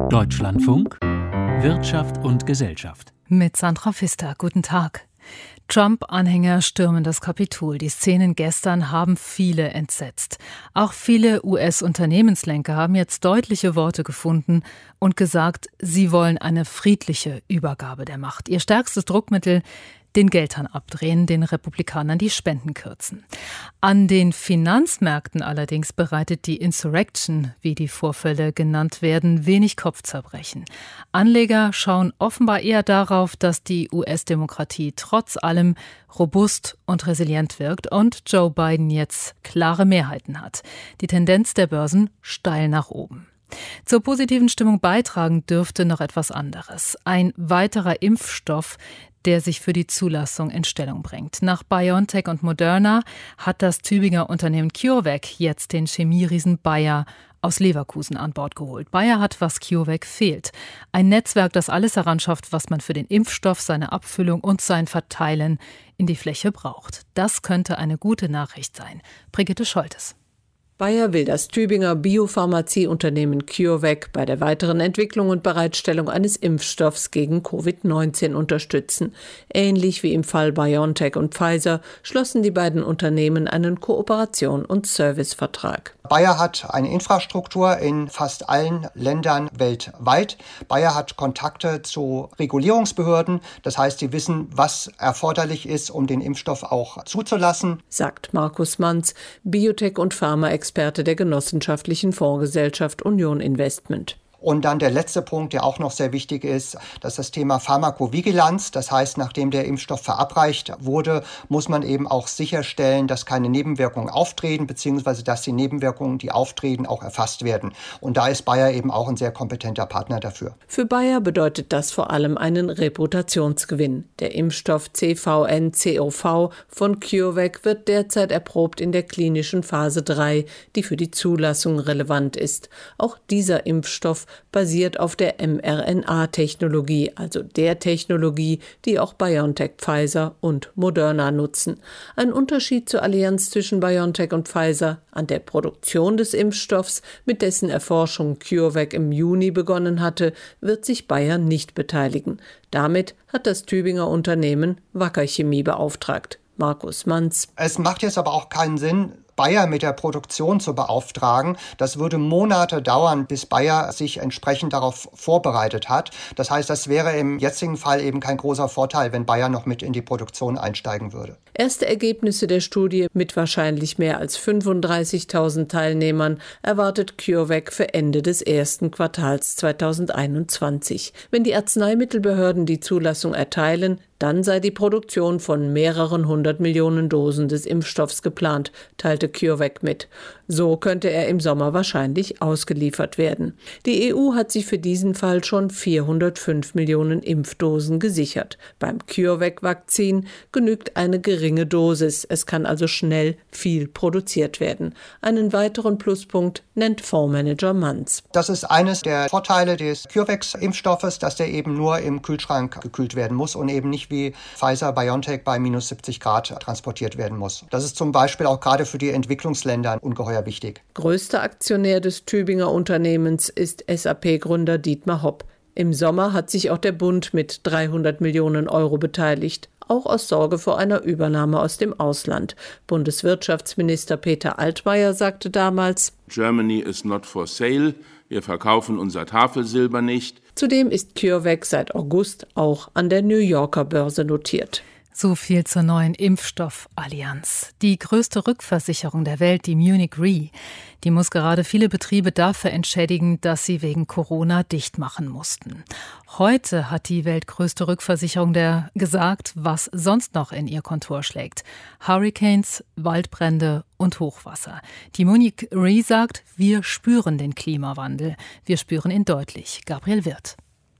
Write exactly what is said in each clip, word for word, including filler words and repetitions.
Deutschlandfunk Wirtschaft und Gesellschaft. Mit Sandra Pfister. Guten Tag. Trump-Anhänger stürmen das Kapitol. Die Szenen gestern haben viele entsetzt. Auch viele U S-Unternehmenslenker haben jetzt deutliche Worte gefunden und gesagt, sie wollen eine friedliche Übergabe der Macht. Ihr stärkstes Druckmittel: den Geldhahn abdrehen, den Republikanern die Spenden kürzen. An den Finanzmärkten allerdings bereitet die Insurrection, wie die Vorfälle genannt werden, wenig Kopfzerbrechen. Anleger schauen offenbar eher darauf, dass die U S-Demokratie trotz allem robust und resilient wirkt und Joe Biden jetzt klare Mehrheiten hat. Die Tendenz der Börsen steil nach oben. Zur positiven Stimmung beitragen dürfte noch etwas anderes. Ein weiterer Impfstoff, der sich für die Zulassung in Stellung bringt. Nach BioNTech und Moderna hat das Tübinger Unternehmen CureVac jetzt den Chemieriesen Bayer aus Leverkusen an Bord geholt. Bayer hat, was CureVac fehlt: ein Netzwerk, das alles heranschafft, was man für den Impfstoff, seine Abfüllung und sein Verteilen in die Fläche braucht. Das könnte eine gute Nachricht sein. Brigitte Scholtes. Bayer will das Tübinger Biopharmazieunternehmen CureVac bei der weiteren Entwicklung und Bereitstellung eines Impfstoffs gegen Covid neunzehn unterstützen. Ähnlich wie im Fall BioNTech und Pfizer schlossen die beiden Unternehmen einen Kooperation- und Servicevertrag. Bayer hat eine Infrastruktur in fast allen Ländern weltweit. Bayer hat Kontakte zu Regulierungsbehörden. Das heißt, sie wissen, was erforderlich ist, um den Impfstoff auch zuzulassen, sagt Markus Manz, Biotech- und Pharmaexperte der genossenschaftlichen Fondsgesellschaft Union Investment. Und dann der letzte Punkt, der auch noch sehr wichtig ist, das ist das Thema Pharmakovigilanz. Das heißt, nachdem der Impfstoff verabreicht wurde, muss man eben auch sicherstellen, dass keine Nebenwirkungen auftreten, beziehungsweise dass die Nebenwirkungen, die auftreten, auch erfasst werden. Und da ist Bayer eben auch ein sehr kompetenter Partner dafür. Für Bayer bedeutet das vor allem einen Reputationsgewinn. Der Impfstoff C V N C O V von CureVac wird derzeit erprobt in der klinischen Phase drei, die für die Zulassung relevant ist. Auch dieser Impfstoff basiert auf der mRNA-Technologie, also der Technologie, die auch BioNTech, Pfizer und Moderna nutzen. Ein Unterschied zur Allianz zwischen BioNTech und Pfizer: an der Produktion des Impfstoffs, mit dessen Erforschung CureVac im Juni begonnen hatte, wird sich Bayer nicht beteiligen. Damit hat das Tübinger Unternehmen Wacker Chemie beauftragt. Markus Manz. Es macht jetzt aber auch keinen Sinn, Bayer mit der Produktion zu beauftragen. Das würde Monate dauern, bis Bayer sich entsprechend darauf vorbereitet hat. Das heißt, das wäre im jetzigen Fall eben kein großer Vorteil, wenn Bayer noch mit in die Produktion einsteigen würde. Erste Ergebnisse der Studie mit wahrscheinlich mehr als fünfunddreißigtausend Teilnehmern erwartet CureVac für Ende des ersten Quartals zweitausendeinundzwanzig. Wenn die Arzneimittelbehörden die Zulassung erteilen, dann sei die Produktion von mehreren hundert Millionen Dosen des Impfstoffs geplant, teilte CureVac mit. So könnte er im Sommer wahrscheinlich ausgeliefert werden. Die E U hat sich für diesen Fall schon vierhundertfünf Millionen Impfdosen gesichert. Beim CureVac-Vakzin genügt eine geringe Dosis. Es kann also schnell viel produziert werden. Einen weiteren Pluspunkt nennt Fondsmanager Manz. Das ist eines der Vorteile des CureVac-Impfstoffes, dass der eben nur im Kühlschrank gekühlt werden muss und eben nicht wie Pfizer, BioNTech bei minus siebzig Grad transportiert werden muss. Das ist zum Beispiel auch gerade für die Entwicklungsländer ungeheuer wichtig. Größter Aktionär des Tübinger Unternehmens ist S A P-Gründer Dietmar Hopp. Im Sommer hat sich auch der Bund mit dreihundert Millionen Euro beteiligt, auch aus Sorge vor einer Übernahme aus dem Ausland. Bundeswirtschaftsminister Peter Altmaier sagte damals: Germany is not for sale. Wir verkaufen unser Tafelsilber nicht. Zudem ist CureVac seit August auch an der New Yorker Börse notiert. So viel zur neuen Impfstoffallianz. Die größte Rückversicherung der Welt, die Munich Re, die muss gerade viele Betriebe dafür entschädigen, dass sie wegen Corona dicht machen mussten. Heute hat die weltgrößte Rückversicherung der gesagt, was sonst noch in ihr Kontor schlägt: Hurricanes, Waldbrände und Hochwasser. Die Munich Re sagt, wir spüren den Klimawandel. Wir spüren ihn deutlich. Gabriel Wirth.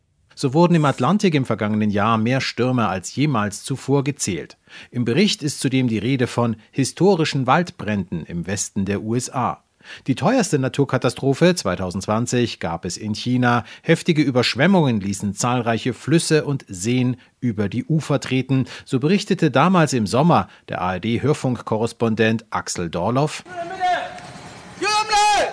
So wurden im Atlantik im vergangenen Jahr mehr Stürme als jemals zuvor gezählt. Im Bericht ist zudem die Rede von historischen Waldbränden im Westen der U S A. Die teuerste Naturkatastrophe zweitausendzwanzig gab es in China. Heftige Überschwemmungen ließen zahlreiche Flüsse und Seen über die Ufer treten. So berichtete damals im Sommer der A R D-Hörfunkkorrespondent Axel Dorloff: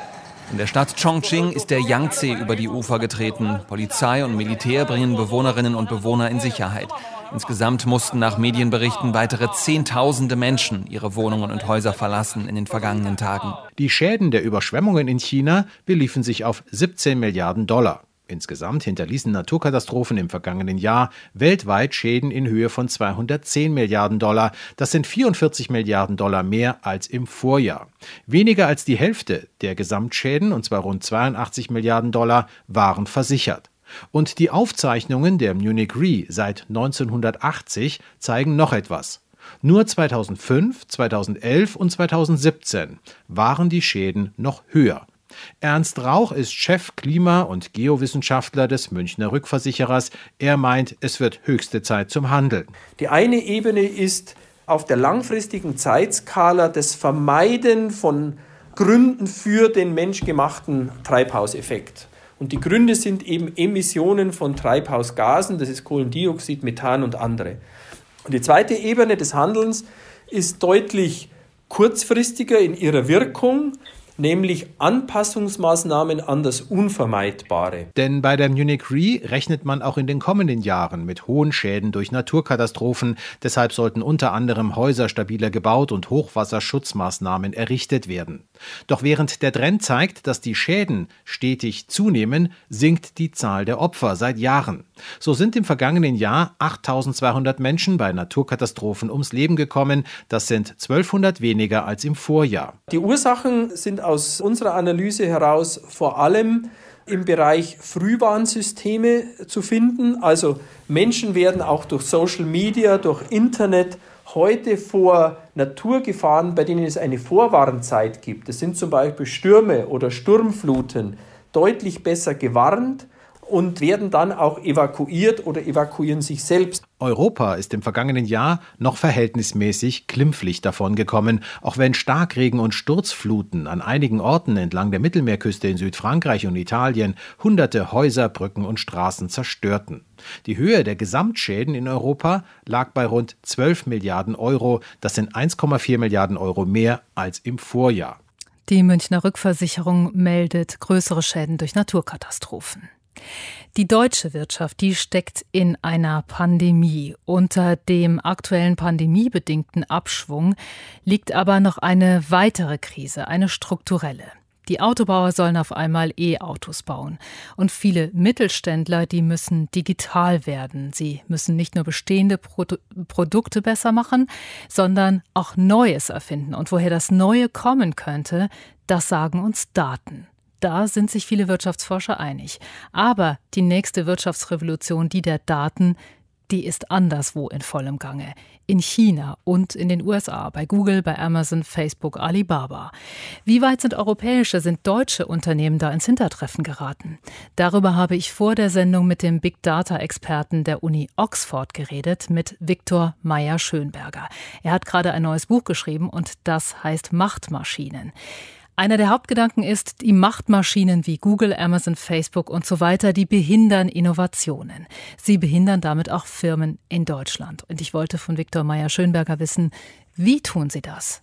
In der Stadt Chongqing ist der Yangtze über die Ufer getreten. Polizei und Militär bringen Bewohnerinnen und Bewohner in Sicherheit. Insgesamt mussten nach Medienberichten weitere Zehntausende Menschen ihre Wohnungen und Häuser verlassen in den vergangenen Tagen. Die Schäden der Überschwemmungen in China beliefen sich auf siebzehn Milliarden Dollar. Insgesamt hinterließen Naturkatastrophen im vergangenen Jahr weltweit Schäden in Höhe von zweihundertzehn Milliarden Dollar. Das sind vierundvierzig Milliarden Dollar mehr als im Vorjahr. Weniger als die Hälfte der Gesamtschäden, und zwar rund zweiundachtzig Milliarden Dollar, waren versichert. Und die Aufzeichnungen der Munich Re seit neunzehnhundertachtzig zeigen noch etwas. Nur zweitausendfünf, zweitausendelf und zweitausendsiebzehn waren die Schäden noch höher. Ernst Rauch ist Chef Klima- und Geowissenschaftler des Münchner Rückversicherers. Er meint, es wird höchste Zeit zum Handeln. Die eine Ebene ist auf der langfristigen Zeitskala das Vermeiden von Gründen für den menschgemachten Treibhauseffekt. Und die Gründe sind eben Emissionen von Treibhausgasen, das ist Kohlendioxid, Methan und andere. Und die zweite Ebene des Handelns ist deutlich kurzfristiger in ihrer Wirkung, nämlich Anpassungsmaßnahmen an das Unvermeidbare. Denn bei der Munich Re rechnet man auch in den kommenden Jahren mit hohen Schäden durch Naturkatastrophen. Deshalb sollten unter anderem Häuser stabiler gebaut und Hochwasserschutzmaßnahmen errichtet werden. Doch während der Trend zeigt, dass die Schäden stetig zunehmen, sinkt die Zahl der Opfer seit Jahren. So sind im vergangenen Jahr achttausendzweihundert Menschen bei Naturkatastrophen ums Leben gekommen. Das sind zwölfhundert weniger als im Vorjahr. Die Ursachen sind aus unserer Analyse heraus vor allem im Bereich Frühwarnsysteme zu finden. Also Menschen werden auch durch Social Media, durch Internet heute vor Naturgefahren, bei denen es eine Vorwarnzeit gibt, das sind zum Beispiel Stürme oder Sturmfluten, deutlich besser gewarnt und werden dann auch evakuiert oder evakuieren sich selbst. Europa ist im vergangenen Jahr noch verhältnismäßig glimpflich davongekommen, auch wenn Starkregen und Sturzfluten an einigen Orten entlang der Mittelmeerküste in Südfrankreich und Italien hunderte Häuser, Brücken und Straßen zerstörten. Die Höhe der Gesamtschäden in Europa lag bei rund zwölf Milliarden Euro. Das sind eins Komma vier Milliarden Euro mehr als im Vorjahr. Die Münchner Rückversicherung meldet größere Schäden durch Naturkatastrophen. Die deutsche Wirtschaft, die steckt in einer Pandemie. Unter dem aktuellen pandemiebedingten Abschwung liegt aber noch eine weitere Krise, eine strukturelle. Die Autobauer sollen auf einmal E-Autos bauen. Und viele Mittelständler, die müssen digital werden. Sie müssen nicht nur bestehende Pro- Produkte besser machen, sondern auch Neues erfinden. Und woher das Neue kommen könnte, das sagen uns Daten. Da sind sich viele Wirtschaftsforscher einig. Aber die nächste Wirtschaftsrevolution, die der Daten, die ist anderswo in vollem Gange. In China und in den U S A, bei Google, bei Amazon, Facebook, Alibaba. Wie weit sind europäische, sind deutsche Unternehmen da ins Hintertreffen geraten? Darüber habe ich vor der Sendung mit dem Big-Data-Experten der Uni Oxford geredet, mit Viktor Meyer-Schönberger. Er hat gerade ein neues Buch geschrieben und das heißt Machtmaschinen. Einer der Hauptgedanken ist, die Machtmaschinen wie Google, Amazon, Facebook und so weiter, die behindern Innovationen. Sie behindern damit auch Firmen in Deutschland. Und ich wollte von Viktor Meyer-Schönberger wissen, wie tun sie das?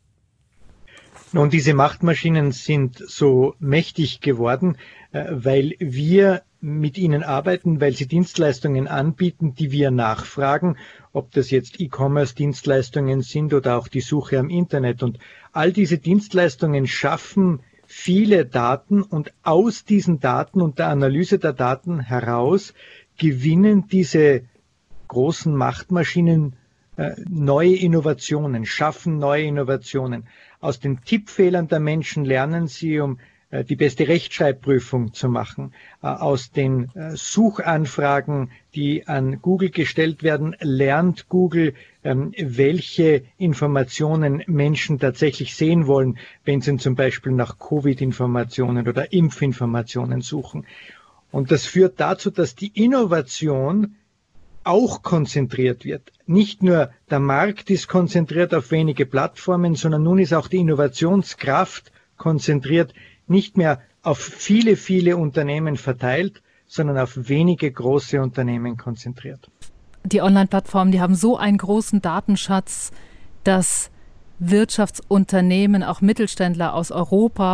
Nun, diese Machtmaschinen sind so mächtig geworden, weil wir mit ihnen arbeiten, weil sie Dienstleistungen anbieten, die wir nachfragen, ob das jetzt E-Commerce-Dienstleistungen sind oder auch die Suche am Internet. Und all diese Dienstleistungen schaffen viele Daten und aus diesen Daten und der Analyse der Daten heraus gewinnen diese großen Machtmaschinen äh, neue Innovationen, schaffen neue Innovationen. Aus den Tippfehlern der Menschen lernen sie, um die beste Rechtschreibprüfung zu machen. Aus den Suchanfragen, die an Google gestellt werden, lernt Google, welche Informationen Menschen tatsächlich sehen wollen, wenn sie zum Beispiel nach Covid-Informationen oder Impfinformationen suchen. Und das führt dazu, dass die Innovation auch konzentriert wird. Nicht nur der Markt ist konzentriert auf wenige Plattformen, sondern nun ist auch die Innovationskraft konzentriert, nicht mehr auf viele, viele Unternehmen verteilt, sondern auf wenige große Unternehmen konzentriert. Die Online-Plattformen, die haben so einen großen Datenschatz, dass Wirtschaftsunternehmen, auch Mittelständler aus Europa,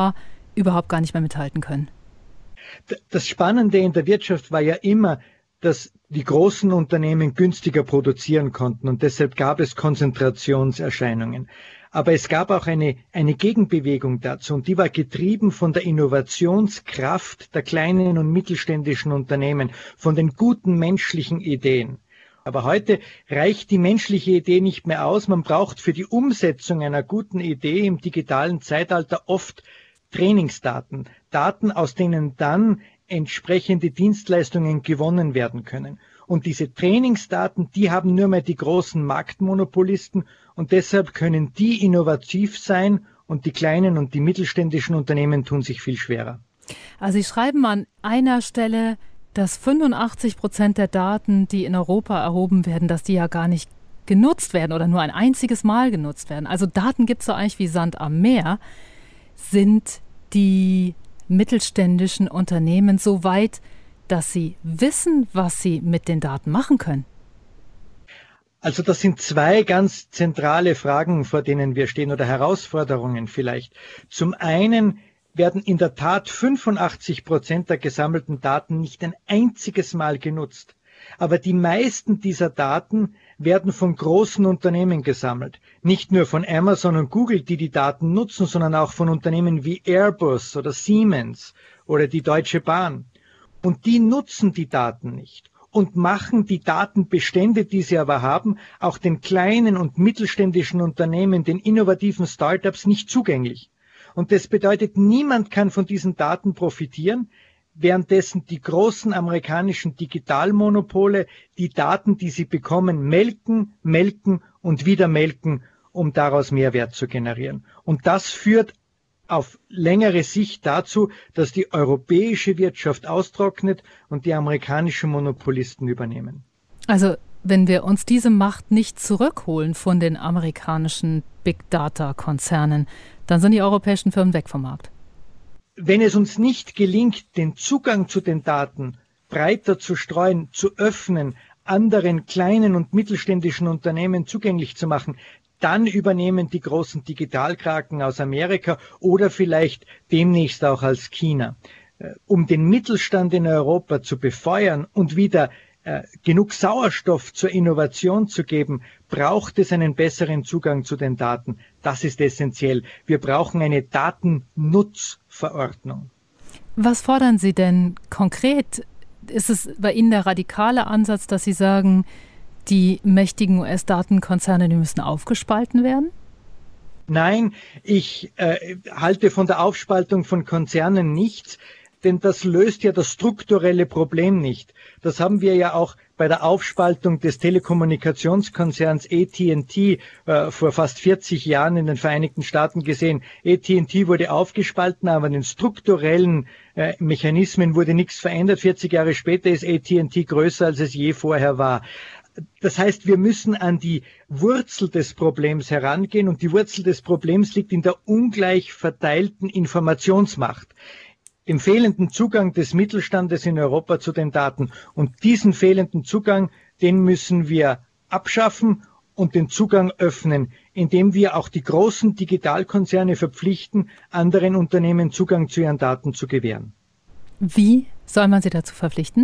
überhaupt gar nicht mehr mithalten können? Das Spannende in der Wirtschaft war ja immer, dass die großen Unternehmen günstiger produzieren konnten und deshalb gab es Konzentrationserscheinungen. Aber es gab auch eine, eine Gegenbewegung dazu und die war getrieben von der Innovationskraft der kleinen und mittelständischen Unternehmen, von den guten menschlichen Ideen. Aber heute reicht die menschliche Idee nicht mehr aus. Man braucht für die Umsetzung einer guten Idee im digitalen Zeitalter oft Trainingsdaten, Daten, aus denen dann entsprechende Dienstleistungen gewonnen werden können. Und diese Trainingsdaten, die haben nur mehr die großen Marktmonopolisten und deshalb können die innovativ sein und die kleinen und die mittelständischen Unternehmen tun sich viel schwerer. Also Sie schreiben an einer Stelle, dass fünfundachtzig Prozent der Daten, die in Europa erhoben werden, dass die ja gar nicht genutzt werden oder nur ein einziges Mal genutzt werden. Also Daten gibt es so eigentlich wie Sand am Meer. Sind die mittelständischen Unternehmen so weit, dass sie wissen, was sie mit den Daten machen können? Also das sind zwei ganz zentrale Fragen, vor denen wir stehen, oder Herausforderungen vielleicht. Zum einen werden in der Tat fünfundachtzig Prozent der gesammelten Daten nicht ein einziges Mal genutzt. Aber die meisten dieser Daten werden von großen Unternehmen gesammelt. Nicht nur von Amazon und Google, die die Daten nutzen, sondern auch von Unternehmen wie Airbus oder Siemens oder die Deutsche Bahn. Und die nutzen die Daten nicht und machen die Datenbestände, die sie aber haben, auch den kleinen und mittelständischen Unternehmen, den innovativen Startups nicht zugänglich. Und das bedeutet, niemand kann von diesen Daten profitieren, währenddessen die großen amerikanischen Digitalmonopole die Daten, die sie bekommen, melken, melken und wieder melken, um daraus Mehrwert zu generieren. Und das führt auf längere Sicht dazu, dass die europäische Wirtschaft austrocknet und die amerikanischen Monopolisten übernehmen. Also wenn wir uns diese Macht nicht zurückholen von den amerikanischen Big-Data-Konzernen, dann sind die europäischen Firmen weg vom Markt. Wenn es uns nicht gelingt, den Zugang zu den Daten breiter zu streuen, zu öffnen, anderen kleinen und mittelständischen Unternehmen zugänglich zu machen, dann übernehmen die großen Digitalkraken aus Amerika oder vielleicht demnächst auch aus China. Um den Mittelstand in Europa zu befeuern und wieder äh, genug Sauerstoff zur Innovation zu geben, braucht es einen besseren Zugang zu den Daten. Das ist essentiell. Wir brauchen eine Datennutzverordnung. Was fordern Sie denn konkret? Ist es bei Ihnen der radikale Ansatz, dass Sie sagen, die mächtigen U S-Datenkonzerne, die müssen aufgespalten werden? Nein, ich äh, halte von der Aufspaltung von Konzernen nichts, denn das löst ja das strukturelle Problem nicht. Das haben wir ja auch bei der Aufspaltung des Telekommunikationskonzerns A T and T äh, vor fast vierzig Jahren in den Vereinigten Staaten gesehen. A T and T wurde aufgespalten, aber an den strukturellen äh, Mechanismen wurde nichts verändert. vierzig Jahre später ist A T and T größer, als es je vorher war. Das heißt, wir müssen an die Wurzel des Problems herangehen und die Wurzel des Problems liegt in der ungleich verteilten Informationsmacht, dem fehlenden Zugang des Mittelstandes in Europa zu den Daten. Und diesen fehlenden Zugang, den müssen wir abschaffen und den Zugang öffnen, indem wir auch die großen Digitalkonzerne verpflichten, anderen Unternehmen Zugang zu ihren Daten zu gewähren. Wie soll man sie dazu verpflichten?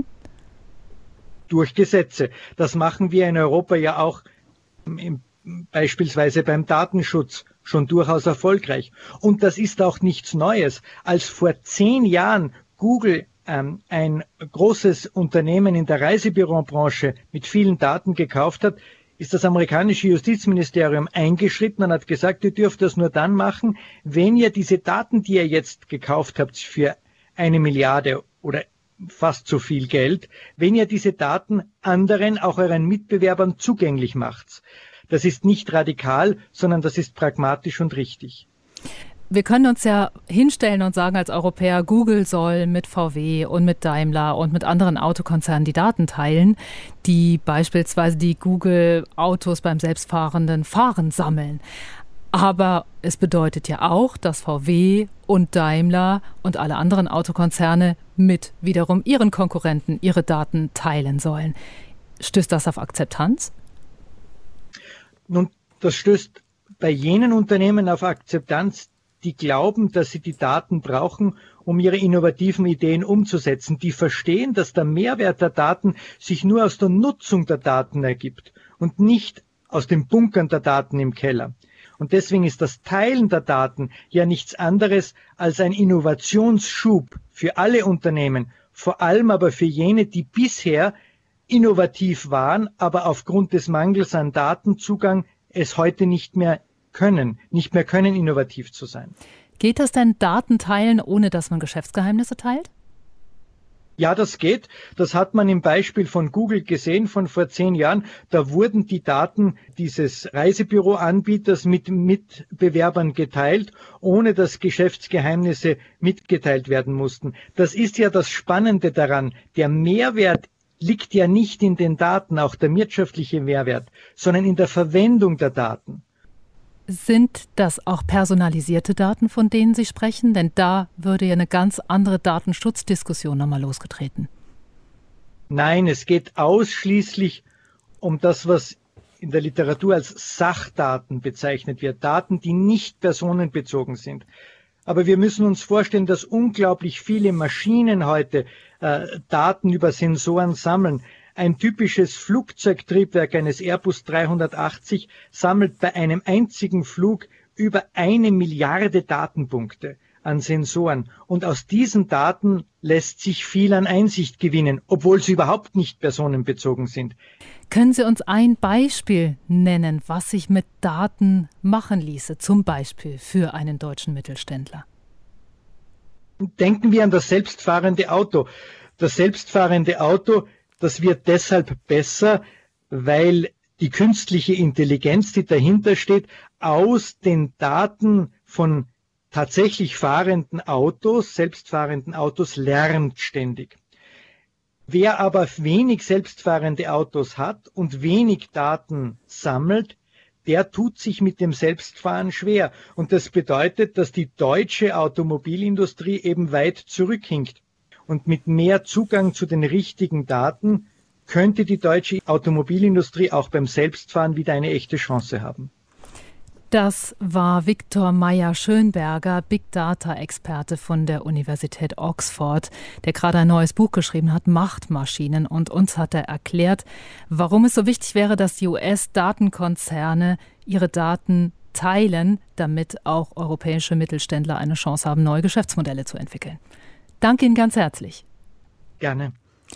Durch Gesetze. Das machen wir in Europa ja auch im, beispielsweise beim Datenschutz schon durchaus erfolgreich. Und das ist auch nichts Neues. Als vor zehn Jahren Google ähm, ein großes Unternehmen in der Reisebürobranche mit vielen Daten gekauft hat, ist das amerikanische Justizministerium eingeschritten und hat gesagt, ihr dürft das nur dann machen, wenn ihr diese Daten, die ihr jetzt gekauft habt für eine Milliarde oder fast so viel Geld, wenn ihr diese Daten anderen, auch euren Mitbewerbern zugänglich macht. Das ist nicht radikal, sondern das ist pragmatisch und richtig. Wir können uns ja hinstellen und sagen als Europäer, Google soll mit V W und mit Daimler und mit anderen Autokonzernen die Daten teilen, die beispielsweise die Google-Autos beim selbstfahrenden Fahren sammeln. Aber es bedeutet ja auch, dass V W und Daimler und alle anderen Autokonzerne mit wiederum ihren Konkurrenten ihre Daten teilen sollen. Stößt das auf Akzeptanz? Nun, das stößt bei jenen Unternehmen auf Akzeptanz, die glauben, dass sie die Daten brauchen, um ihre innovativen Ideen umzusetzen. Die verstehen, dass der Mehrwert der Daten sich nur aus der Nutzung der Daten ergibt und nicht aus dem Bunkern der Daten im Keller. Und deswegen ist das Teilen der Daten ja nichts anderes als ein Innovationsschub für alle Unternehmen, vor allem aber für jene, die bisher innovativ waren, aber aufgrund des Mangels an Datenzugang es heute nicht mehr können, nicht mehr können, innovativ zu sein. Geht das denn, Daten teilen, ohne dass man Geschäftsgeheimnisse teilt? Ja, das geht. Das hat man im Beispiel von Google gesehen von vor zehn Jahren. Da wurden die Daten dieses Reisebüroanbieters mit Mitbewerbern geteilt, ohne dass Geschäftsgeheimnisse mitgeteilt werden mussten. Das ist ja das Spannende daran. Der Mehrwert liegt ja nicht in den Daten, auch der wirtschaftliche Mehrwert, sondern in der Verwendung der Daten. Sind das auch personalisierte Daten, von denen Sie sprechen? Denn da würde ja eine ganz andere Datenschutzdiskussion nochmal losgetreten. Nein, es geht ausschließlich um das, was in der Literatur als Sachdaten bezeichnet wird. Daten, die nicht personenbezogen sind. Aber wir müssen uns vorstellen, dass unglaublich viele Maschinen heute äh, Daten über Sensoren sammeln. Ein typisches Flugzeugtriebwerk eines Airbus dreihundertachtzig sammelt bei einem einzigen Flug über eine Milliarde Datenpunkte an Sensoren. Und aus diesen Daten lässt sich viel an Einsicht gewinnen, obwohl sie überhaupt nicht personenbezogen sind. Können Sie uns ein Beispiel nennen, was sich mit Daten machen ließe, zum Beispiel für einen deutschen Mittelständler? Denken wir an das selbstfahrende Auto. Das selbstfahrende Auto, das wird deshalb besser, weil die künstliche Intelligenz, die dahinter steht, aus den Daten von tatsächlich fahrenden Autos, selbstfahrenden Autos, lernt ständig. Wer aber wenig selbstfahrende Autos hat und wenig Daten sammelt, der tut sich mit dem Selbstfahren schwer. Und das bedeutet, dass die deutsche Automobilindustrie eben weit zurückhinkt. Und mit mehr Zugang zu den richtigen Daten könnte die deutsche Automobilindustrie auch beim Selbstfahren wieder eine echte Chance haben. Das war Viktor Meyer-Schönberger, Big Data-Experte von der Universität Oxford, der gerade ein neues Buch geschrieben hat, Machtmaschinen. Und uns hat er erklärt, warum es so wichtig wäre, dass die U S-Datenkonzerne ihre Daten teilen, damit auch europäische Mittelständler eine Chance haben, neue Geschäftsmodelle zu entwickeln. Danke Ihnen ganz herzlich. Gerne.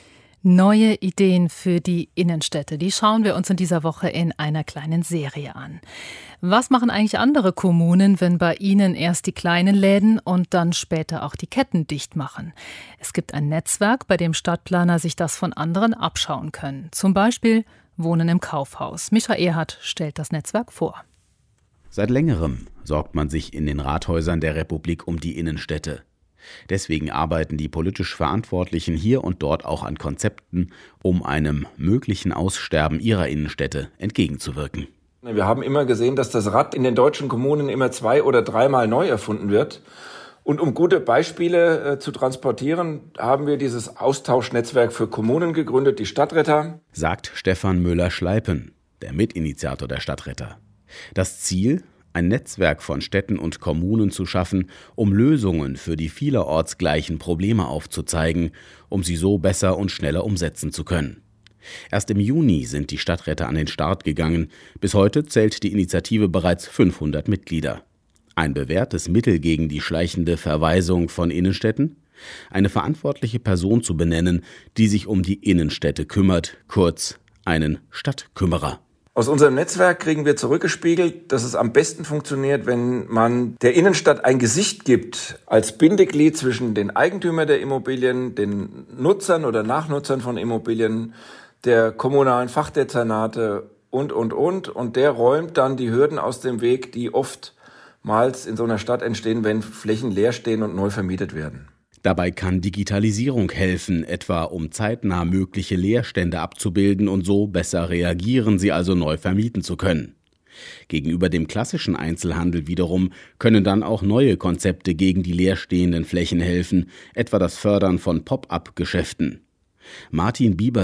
Neue Ideen für die Innenstädte, die schauen wir uns in dieser Woche in einer kleinen Serie an. Was machen eigentlich andere Kommunen, wenn bei ihnen erst die kleinen Läden und dann später auch die Ketten dicht machen? Es gibt ein Netzwerk, bei dem Stadtplaner sich das von anderen abschauen können. Zum Beispiel Wohnen im Kaufhaus. Micha Erhardt stellt das Netzwerk vor. Seit längerem sorgt man sich in den Rathäusern der Republik um die Innenstädte. Deswegen arbeiten die politisch Verantwortlichen hier und dort auch an Konzepten, um einem möglichen Aussterben ihrer Innenstädte entgegenzuwirken. Wir haben immer gesehen, dass das Rad in den deutschen Kommunen immer zwei- oder dreimal neu erfunden wird. Und um gute Beispiele äh, zu transportieren, haben wir dieses Austauschnetzwerk für Kommunen gegründet, die Stadtretter. Sagt Stefan Müller-Schleipen, der Mitinitiator der Stadtretter. Das Ziel? Ein Netzwerk von Städten und Kommunen zu schaffen, um Lösungen für die vielerorts gleichen Probleme aufzuzeigen, um sie so besser und schneller umsetzen zu können. Erst im Juni sind die Stadträte an den Start gegangen. Bis heute zählt die Initiative bereits fünfhundert Mitglieder. Ein bewährtes Mittel gegen die schleichende Verwaisung von Innenstädten? Eine verantwortliche Person zu benennen, die sich um die Innenstädte kümmert, kurz einen Stadtkümmerer. Aus unserem Netzwerk kriegen wir zurückgespiegelt, dass es am besten funktioniert, wenn man der Innenstadt ein Gesicht gibt, als Bindeglied zwischen den Eigentümern der Immobilien, den Nutzern oder Nachnutzern von Immobilien, der kommunalen Fachdezernate und, und, und. Und der räumt dann die Hürden aus dem Weg, die oftmals in so einer Stadt entstehen, wenn Flächen leer stehen und neu vermietet werden. Dabei kann Digitalisierung helfen, etwa um zeitnah mögliche Leerstände abzubilden und so besser reagieren, sie also neu vermieten zu können. Gegenüber dem klassischen Einzelhandel wiederum können dann auch neue Konzepte gegen die leerstehenden Flächen helfen, etwa das Fördern von Pop-up-Geschäften. Martin Bieberle,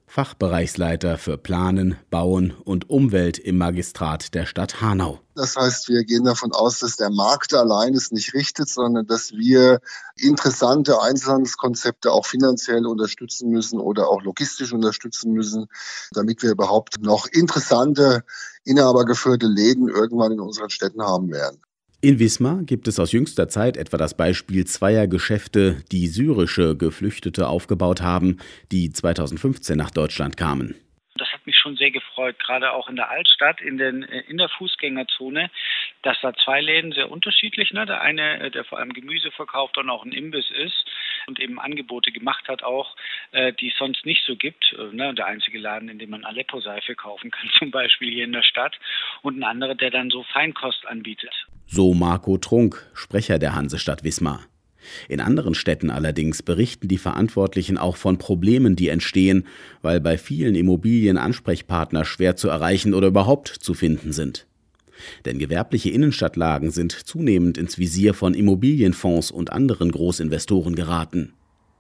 Fachbereichsleiter für Planen, Bauen und Umwelt im Magistrat der Stadt Hanau. Das heißt, wir gehen davon aus, dass der Markt allein es nicht richtet, sondern dass wir interessante Einzelhandelskonzepte auch finanziell unterstützen müssen oder auch logistisch unterstützen müssen, damit wir überhaupt noch interessante, inhabergeführte Läden irgendwann in unseren Städten haben werden. In Wismar gibt es aus jüngster Zeit etwa das Beispiel zweier Geschäfte, die syrische Geflüchtete aufgebaut haben, die zweitausendfünfzehn nach Deutschland kamen. Das hat mich schon sehr gefreut, gerade auch in der Altstadt, in, den, in der Fußgängerzone, dass da zwei Läden sehr unterschiedlich, ne? Der eine, der vor allem Gemüse verkauft und auch ein Imbiss ist und eben Angebote gemacht hat auch, äh, die es sonst nicht so gibt. Ne? Der einzige Laden, in dem man Aleppo-Seife kaufen kann, zum Beispiel hier in der Stadt, und ein anderer, der dann so Feinkost anbietet. So Marco Trunk, Sprecher der Hansestadt Wismar. In anderen Städten allerdings berichten die Verantwortlichen auch von Problemen, die entstehen, weil bei vielen Immobilien Ansprechpartner schwer zu erreichen oder überhaupt zu finden sind. Denn gewerbliche Innenstadtlagen sind zunehmend ins Visier von Immobilienfonds und anderen Großinvestoren geraten.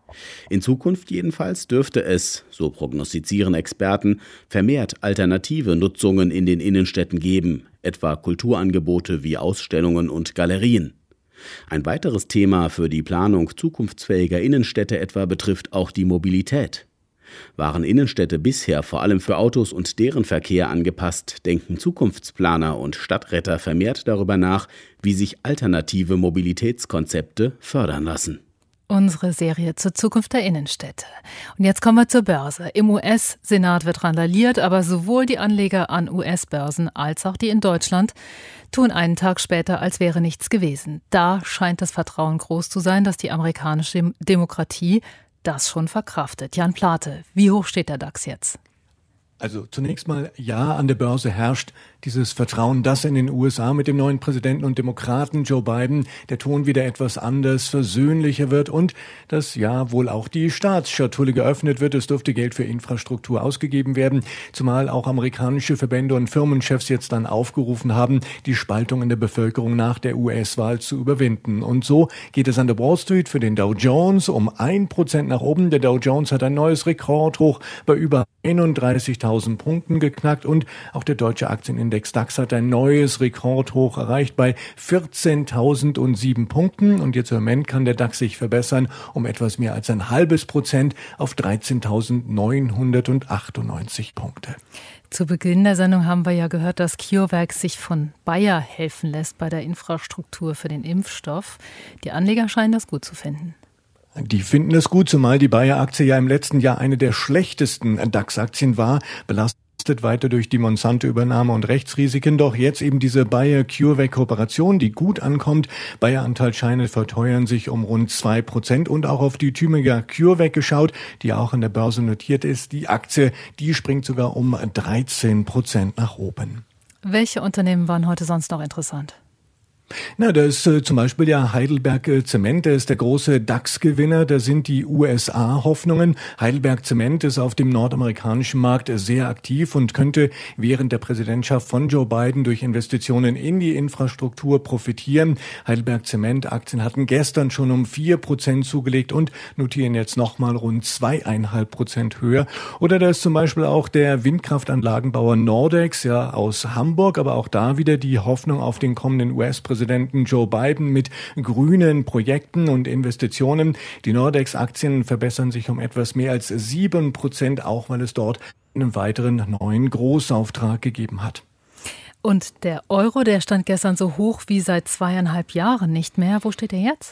In Zukunft jedenfalls dürfte es, so prognostizieren Experten, vermehrt alternative Nutzungen in den Innenstädten geben, etwa Kulturangebote wie Ausstellungen und Galerien. Ein weiteres Thema für die Planung zukunftsfähiger Innenstädte etwa betrifft auch die Mobilität. Waren Innenstädte bisher vor allem für Autos und deren Verkehr angepasst, denken Zukunftsplaner und Stadtretter vermehrt darüber nach, wie sich alternative Mobilitätskonzepte fördern lassen. Unsere Serie zur Zukunft der Innenstädte. Und jetzt kommen wir zur Börse. Im U S-Senat wird randaliert, aber sowohl die Anleger an U S-Börsen als auch die in Deutschland tun einen Tag später, als wäre nichts gewesen. Da scheint das Vertrauen groß zu sein, dass die amerikanische Demokratie das schon verkraftet. Jan Plate, wie hoch steht der DAX jetzt? Also zunächst mal, ja, an der Börse herrscht dieses Vertrauen, dass in den U S A mit dem neuen Präsidenten und Demokraten Joe Biden der Ton wieder etwas anders, versöhnlicher wird und dass ja wohl auch die Staatsschatulle geöffnet wird. Es dürfte Geld für Infrastruktur ausgegeben werden, zumal auch amerikanische Verbände und Firmenchefs jetzt dann aufgerufen haben, die Spaltung in der Bevölkerung nach der U S-Wahl zu überwinden. Und so geht es an der Wall Street für den Dow Jones um ein Prozent nach oben. Der Dow Jones hat ein neues Rekordhoch bei über einunddreißigtausend Punkten geknackt und auch der deutsche Aktienindex DAX hat ein neues Rekordhoch erreicht bei vierzehntausendsieben Punkten und jetzt im Moment kann der DAX sich verbessern um etwas mehr als ein halbes Prozent auf dreizehntausendneunhundertachtundneunzig Punkte. Zu Beginn der Sendung haben wir ja gehört, dass CureVac sich von Bayer helfen lässt bei der Infrastruktur für den Impfstoff. Die Anleger scheinen das gut zu finden. Die finden es gut, zumal die Bayer-Aktie ja im letzten Jahr eine der schlechtesten DAX-Aktien war, belastet weiter durch die Monsanto-Übernahme und Rechtsrisiken. Doch jetzt eben diese Bayer-CureVac-Kooperation, die gut ankommt. Bayer-Anteilsscheine verteuern sich um rund zwei Prozent und auch auf die Tübinger CureVac geschaut, die auch an der Börse notiert ist. Die Aktie, die springt sogar um dreizehn Prozent nach oben. Welche Unternehmen waren heute sonst noch interessant? Na, da ist äh, zum Beispiel ja Heidelberg äh, Zement, der ist der große DAX-Gewinner, da sind die U S A-Hoffnungen. Heidelberg Zement ist auf dem nordamerikanischen Markt äh, sehr aktiv und könnte während der Präsidentschaft von Joe Biden durch Investitionen in die Infrastruktur profitieren. Heidelberg Zement-Aktien hatten gestern schon um vier Prozent zugelegt und notieren jetzt nochmal rund zwei Komma fünf Prozent höher. Oder da ist zum Beispiel auch der Windkraftanlagenbauer Nordex, ja, aus Hamburg, aber auch da wieder die Hoffnung auf den kommenden U S-Präsidenten Joe Biden mit grünen Projekten und Investitionen. Die Nordex-Aktien verbessern sich um etwas mehr als sieben Prozent, auch weil es dort einen weiteren neuen Großauftrag gegeben hat. Und der Euro, der stand gestern so hoch wie seit zweieinhalb Jahren nicht mehr. Wo steht er jetzt?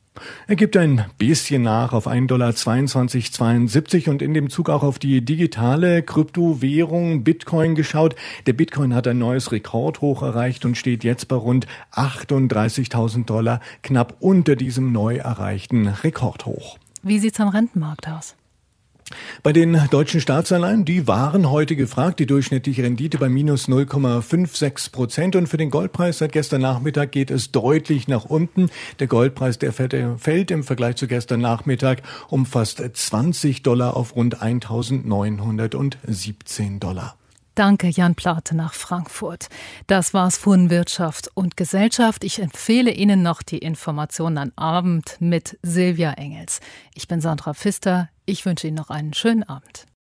Er gibt ein bisschen nach auf ein Komma zweiundzwanzig zweiundsiebzig und in dem Zug auch auf die digitale Kryptowährung Bitcoin geschaut. Der Bitcoin hat ein neues Rekordhoch erreicht und steht jetzt bei rund achtunddreißigtausend Dollar, knapp unter diesem neu erreichten Rekordhoch. Wie sieht's am Rentenmarkt aus? Bei den deutschen Staatsanleihen, die waren heute gefragt, die durchschnittliche Rendite bei minus null Komma sechsundfünfzig Prozent und für den Goldpreis seit gestern Nachmittag geht es deutlich nach unten. Der Goldpreis, der fällt im Vergleich zu gestern Nachmittag um fast zwanzig Dollar auf rund eintausendneunhundertsiebzehn Dollar. Danke, Jan Plate nach Frankfurt. Das war's von Wirtschaft und Gesellschaft. Ich empfehle Ihnen noch die Informationen am Abend mit Silvia Engels. Ich bin Sandra Pfister. Ich wünsche Ihnen noch einen schönen Abend.